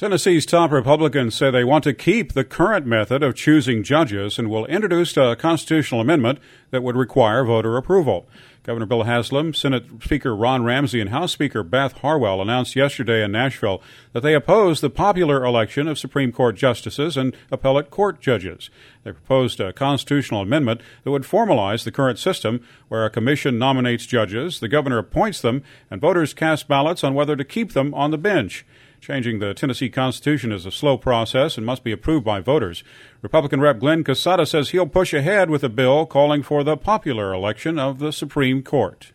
Tennessee's top Republicans say they want to keep the current method of choosing judges and will introduce a constitutional amendment that would require voter approval. Governor Bill Haslam, Senate Speaker Ron Ramsey, and House Speaker Beth Harwell announced yesterday in Nashville that they oppose the popular election of Supreme Court justices and appellate court judges. They proposed a constitutional amendment that would formalize the current system where a commission nominates judges, the governor appoints them, and voters cast ballots on whether to keep them on the bench. Changing the Tennessee Constitution is a slow process and must be approved by voters. Republican Rep. Glenn Casada says he'll push ahead with a bill calling for the popular election of the Supreme Court.